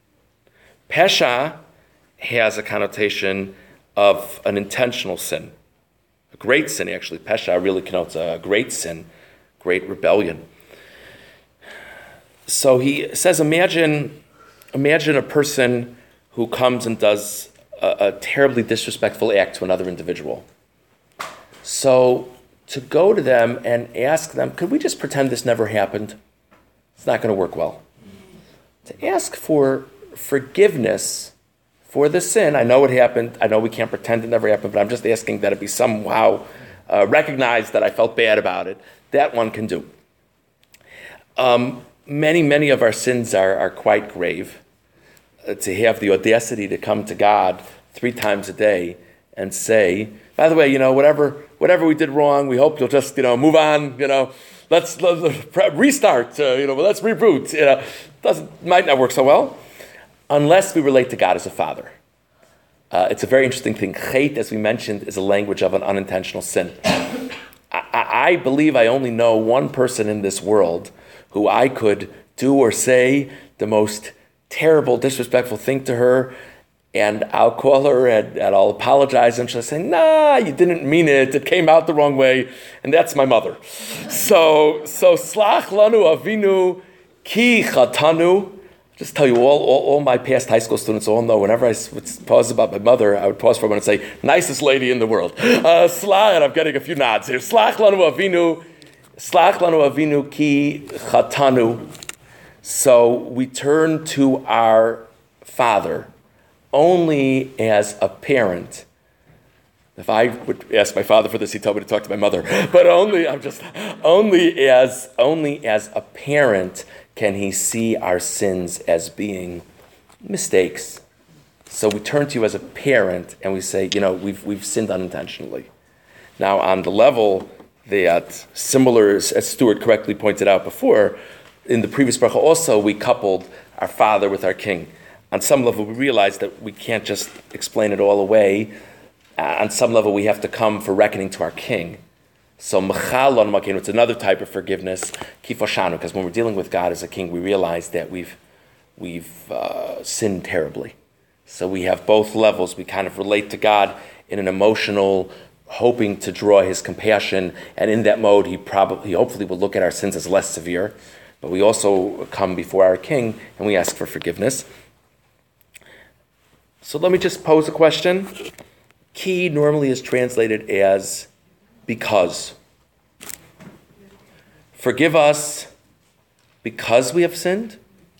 Pesha has a connotation of an intentional sin. A great sin, actually. Pesha really connotes a great sin, great rebellion. So he says, imagine a person who comes and does a terribly disrespectful act to another individual. So to go to them and ask them, could we just pretend this never happened? It's not going to work well. To ask for forgiveness for the sin, I know it happened, I know we can't pretend it never happened, but I'm just asking that it be somehow recognized that I felt bad about it. That one can do. Many of our sins are quite grave. To have the audacity to come to God 3 times a day and say, by the way, whatever we did wrong, we hope you'll just, move on, let's restart, let's reboot. Might not work so well, unless we relate to God as a father. It's a very interesting thing. Chet, as we mentioned, is a language of an unintentional sin. I believe I only know one person in this world who I could do or say the most terrible, disrespectful thing to her, and I'll call her and I'll apologize, and she'll say, nah, you didn't mean it, it came out the wrong way, and that's my mother. So slach lanu avinu ki chatanu, Just tell you, all my past high school students all know whenever I would pause about my mother, I would pause for a moment and say, nicest lady in the world. Slach, and I'm getting a few nods here. Slach lanu avinu ki chatanu. So we turn to our Father only as a parent. If I would ask my father for this, he'd tell me to talk to my mother. But only as a parent can he see our sins as being mistakes. So we turn to you as a parent and we say, we've sinned unintentionally. Now, on the level that, similar as Stuart correctly pointed out before, in the previous bracha also we coupled our Father with our King. On some level, we realize that we can't just explain it all away. On some level, we have to come for reckoning to our King. So, mechal on makenu, it's another type of forgiveness, kifoshanu, because when we're dealing with God as a King, we realize that we've sinned terribly. So we have both levels. We kind of relate to God in an emotional, hoping to draw His compassion, and in that mode, He hopefully will look at our sins as less severe. But we also come before our King and we ask for forgiveness. So let me just pose a question. Ki normally is translated as because. Forgive us because we have sinned?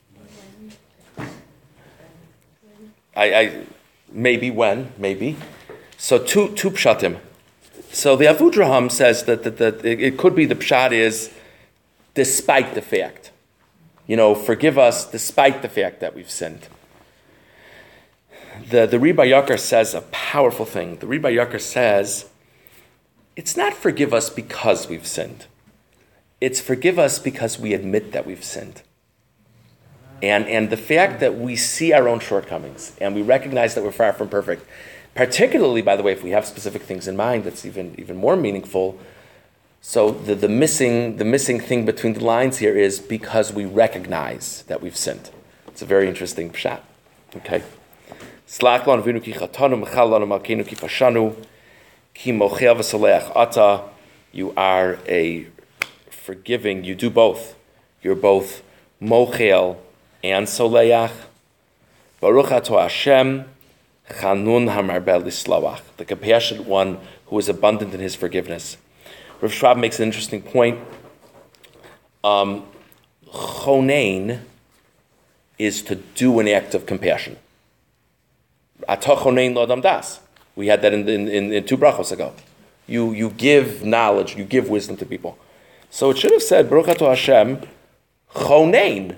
Maybe when, maybe. So two pshatim. So the Avudraham says that it could be the pshat is despite the fact. Forgive us despite the fact that we've sinned. The Rebbe Yakar says a powerful thing. The Rebbe Yakar says, it's not forgive us because we've sinned. It's forgive us because we admit that we've sinned. And the fact that we see our own shortcomings and we recognize that we're far from perfect, particularly, by the way, if we have specific things in mind, that's even more meaningful. So the missing thing between the lines here is because we recognize that we've sinned. It's a very interesting pshat. Okay. Slach lanu avinu ki chatanu, mechal lanu malkeinu ki fashanu, ki mochel v'soleach ata. You are a forgiving. You do both. You're both mochel and soleach. Baruch ato Hashem, chanun hamarbel lislawach. The compassionate one who is abundant in his forgiveness. Rav Schwab makes an interesting point. Chonein is to do an act of compassion. Ata chonein lo adam das. We had that in two brachos ago. You give knowledge, you give wisdom to people. So it should have said, Baruch ato Hashem, chonein,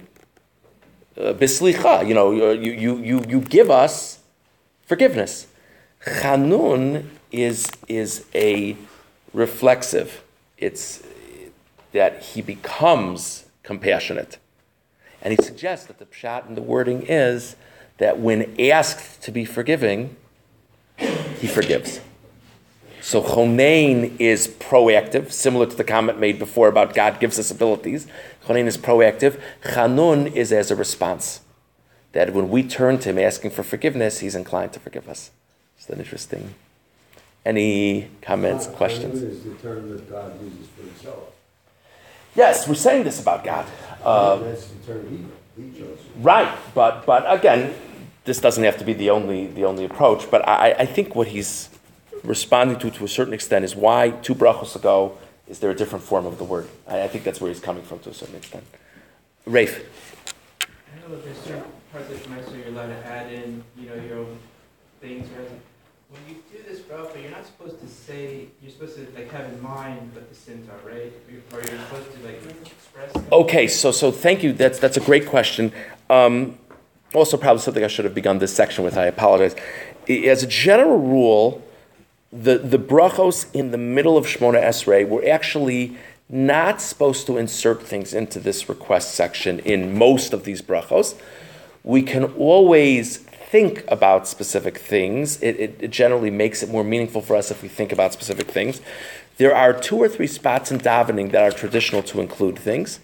bislicha. You give us forgiveness. Chanun is a reflexive. It's that he becomes compassionate. And he suggests that the pshat in the wording is that when asked to be forgiving, he forgives. So chonein is proactive, similar to the comment made before about God gives us abilities. Chonein is proactive. Chanun is as a response. That when we turn to him asking for forgiveness, he's inclined to forgive us. Is that interesting? Any comments, questions? Chanun is the term that God uses for himself. Yes, we're saying this about God. That's the term he chose. Right, but again, this doesn't have to be the only approach. But I think what he's responding to a certain extent is why two brachos ago is there a different form of the word. I think that's where he's coming from to a certain extent. Rafe. I know that there's certain parts of Shema, so you're allowed to add in, your own things. Right? When you do this bracha, you're not supposed to say, you're supposed to have in mind what the sins are, right? Or you're supposed to express them. Okay, so thank you. That's a great question. Also, probably something I should have begun this section with. I apologize. As a general rule, the brachos in the middle of Shemona Esrei were actually not supposed to insert things into this request section in most of these brachos. We can always think about specific things. It generally makes it more meaningful for us if we think about specific things. There are 2 or 3 spots in davening that are traditional to include things.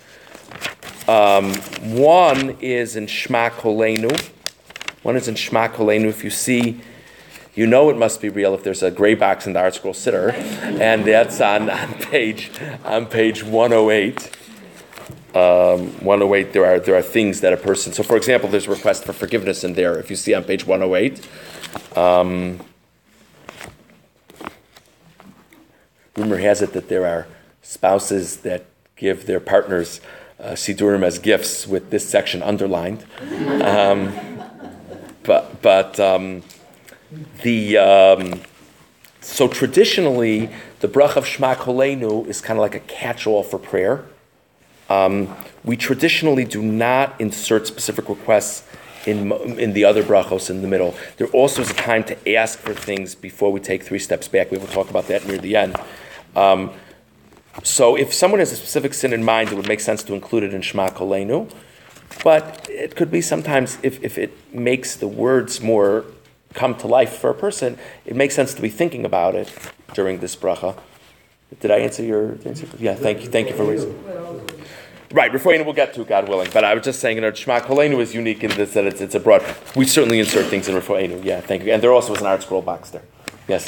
One is in Shema Kolenu. If you see, you know it must be real if there's a gray box in the Art Scroll Siddur, and that's on page 108. 108, there are things that a person. So, for example, there's a request for forgiveness in there. If you see on page 108, rumor has it that there are spouses that give their partners sidurim as gifts with this section underlined. So traditionally, the bracha of Shema Koleinu is kind of like a catch-all for prayer. We traditionally do not insert specific requests in the other brachos in the middle. There also is a time to ask for things before we take 3 steps back. We will talk about that near the end. So if someone has a specific sin in mind, it would make sense to include it in Shema Koleinu. But it could be sometimes, if it makes the words more come to life for a person, it makes sense to be thinking about it during this bracha. Did I answer your answer? Yeah, thank you for raising. Right, Refuinu we'll get to, God willing. But I was just saying, Shema Koleinu is unique in this, that it's a broad. We certainly insert things in Refuinu. Yeah, thank you. And there also was an art scroll box there. Yes.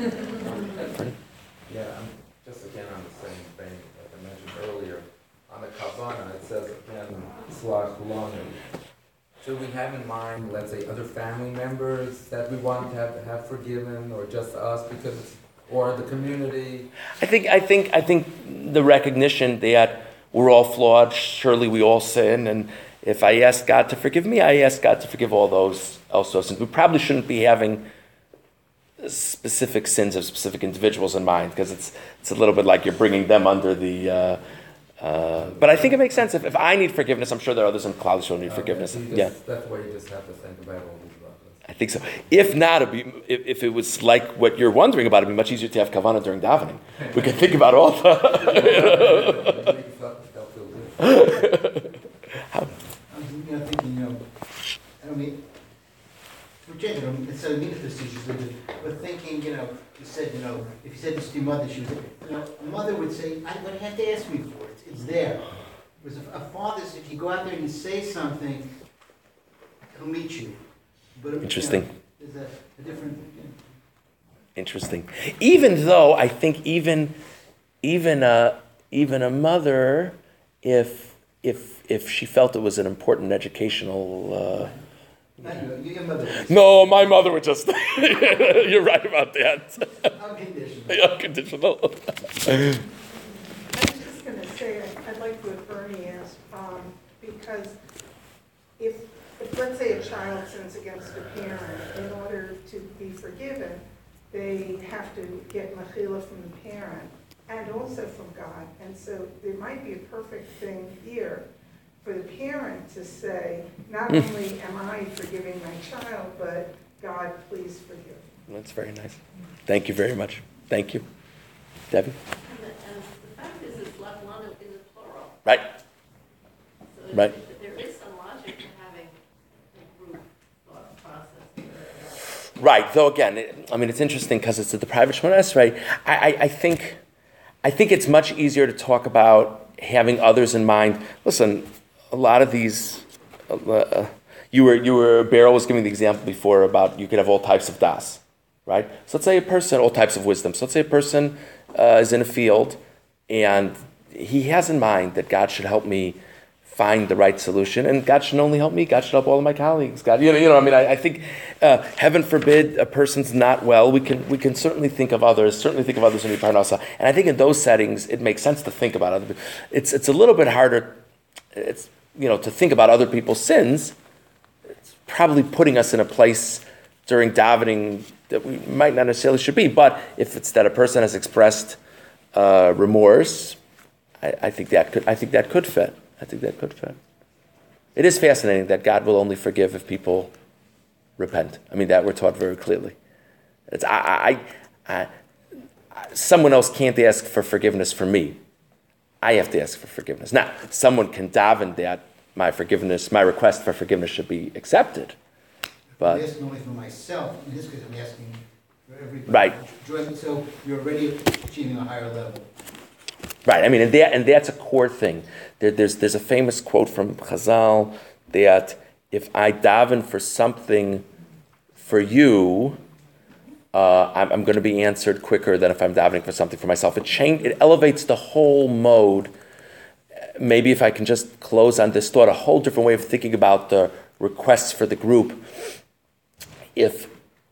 Yeah, just again on the same thing that I mentioned earlier. On the Kavanah, it says again, Slach Lanu. Should we have in mind, let's say, other family members that we want to have forgiven, or just us because, or the community? I think the recognition that we're all flawed. Surely we all sin, and if I ask God to forgive me, I ask God to forgive all those also sins. We probably shouldn't be having specific sins of specific individuals in mind, because it's a little bit like you're bringing them under the. But I think it makes sense. If I need forgiveness, I'm sure there are others in Klal Yisrael who need forgiveness. That's why you just have to think about all these brachos. I think so. If not, if it was like what you're wondering about, it'd be much easier to have kavanah during davening. We can think about all the. I was thinking, I mean, so many procedures, we're thinking, you said, if you said this to your mother, she would, a mother would say, I would have to ask me for it. It's there. Whereas a father, if you go out there and you say something, he'll meet you. But interesting. There's a different. Interesting. Even though I think even a mother, if she felt it was an important educational. Your mother would. No, my mother would just. You're right about that. Unconditional. Unconditional. I was just going to say, I'd like what Bernie asked, because if let's say a child sins against a parent, in order to be forgiven, they have to get mechila from the parent and also from God. And so there might be a perfect thing here for the parent to say, not only am I forgiving my child, but God, please forgive me. That's very nice. Thank you very much. Thank you. Debbie? And the fact is, it's left one is a plural. Right. So Right. there is some logic to having a group thought process. Right. Though again, it's interesting because it's the private Shmones, right? I think it's much easier to talk about having others in mind. Listen, a lot of these, Beryl was giving the example before about you could have all types of das, right? So let's say a person, all types of wisdom. So let's say a person is in a field and he has in mind that God should help me find the right solution, and God should only help me. God should help all of my colleagues. God, I think, heaven forbid, a person's not well. We can certainly think of others. Certainly think of others in the parnasa. And I think in those settings, it makes sense to think about other people. It's a little bit harder. It's to think about other people's sins. It's probably putting us in a place during davening that we might not necessarily should be. But if it's that a person has expressed remorse, I think that could fit. I think that could fit. It is fascinating that God will only forgive if people repent. That we're taught very clearly. It's someone else can't ask for forgiveness for me. I have to ask for forgiveness. Now, someone can daven that my request for forgiveness should be accepted. But I'm asking only for myself. In this case, I'm asking for everybody. Right. So you're already achieving a higher level. Right. And that's a core thing. There's a famous quote from Chazal that if I daven for something for you, I'm going to be answered quicker than if I'm davening for something for myself. It elevates the whole mode. maybe if I can just close on this thought, a whole different way of thinking about the requests for the group. If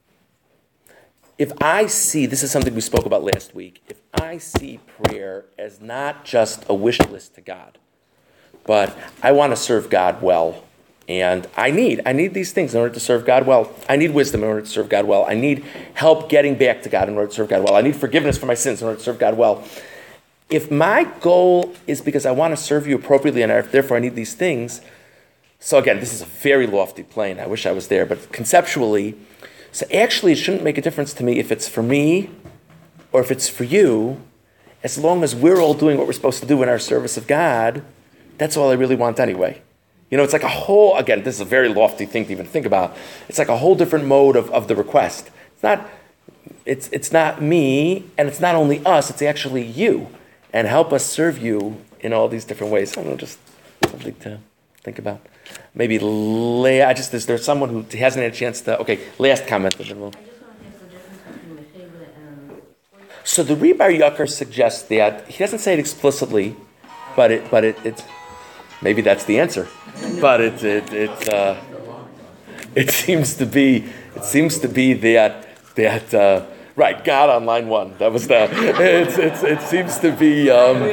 I see, this is something we spoke about last week, if I see prayer as not just a wish list to God, but I want to serve God well, and I need these things in order to serve God well. I need wisdom in order to serve God well. I need help getting back to God in order to serve God well. I need forgiveness for my sins in order to serve God well. If my goal is because I want to serve you appropriately and therefore I need these things, so again, this is a very lofty plane. I wish I was there, but conceptually, so actually it shouldn't make a difference to me if it's for me or if it's for you, as long as we're all doing what we're supposed to do in our service of God. That's all I really want anyway. It's like a whole, again, this is a very lofty thing to even think about. It's like a whole different mode of the request. It's not me, and it's not only us, it's actually you. And help us serve you in all these different ways. I don't know, just something to think about. Maybe Leah, there's someone who hasn't had a chance to, okay, last comment. And then we'll. I just want to ask the difference between Mechila and... So the Rebar Yucker suggests that, he doesn't say it explicitly, but it's maybe that's the answer. But it seems to be that right, God on line 1. That was the. It seems to be.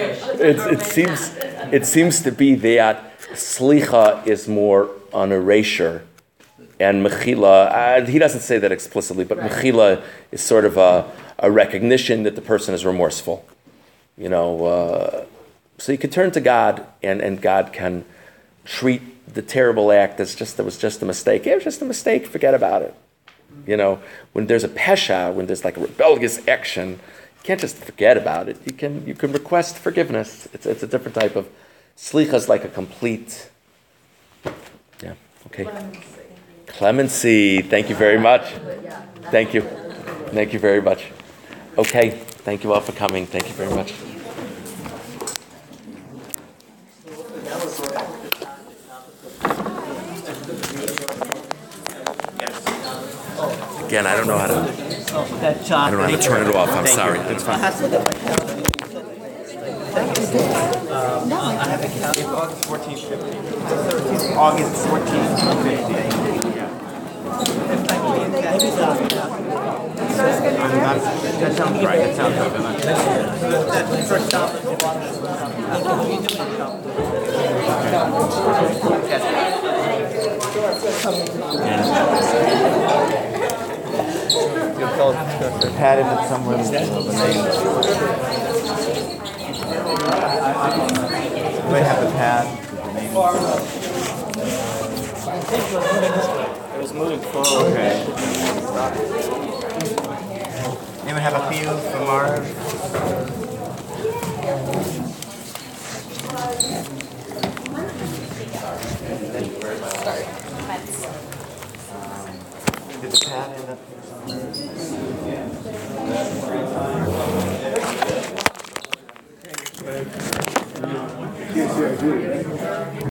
It seems to be that Slicha is more an erasure, and Mechila. He doesn't say that explicitly, but Mechila is sort of a recognition that the person is remorseful. So you can turn to God, and God can treat the terrible act as that was just a mistake. It was just a mistake. Forget about it. When there's a pesha, when there's like a rebellious action, you can't just forget about it. You can request forgiveness. It's a different type of slicha. Is like a complete. Yeah. Okay. Clemency. Thank you very much. Thank you. Thank you very much. Okay. Thank you all for coming. Thank you very much. Again, I don't know how to turn it off. I'm sorry. It's fine. I have a calendar. August 14th, 15th. August 14th, 15th. That sounds right. That sounds They're padded in somewhere. You might have a pad with the name. It was moving forward. Okay. Anyone have a few from Mars? Thank you very much. Sorry. Did the pad end up here somewhere?